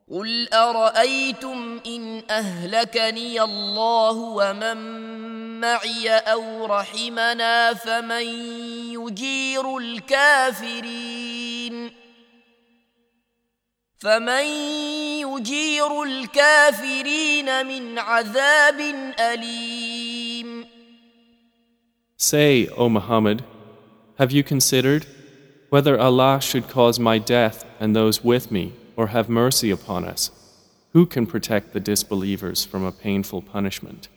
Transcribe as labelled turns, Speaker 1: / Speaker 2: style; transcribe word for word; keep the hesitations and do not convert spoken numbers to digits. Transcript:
Speaker 1: قل أرأيتم إن أهلكني الله ومن معي أو رحمنا فمن يجير الكافرين فمن يجير الكافرين من عذاب أليم.
Speaker 2: Say, O Muhammad, have you considered whether Allah should cause my death and those with me, or have mercy upon us? Who can protect the disbelievers from a painful punishment?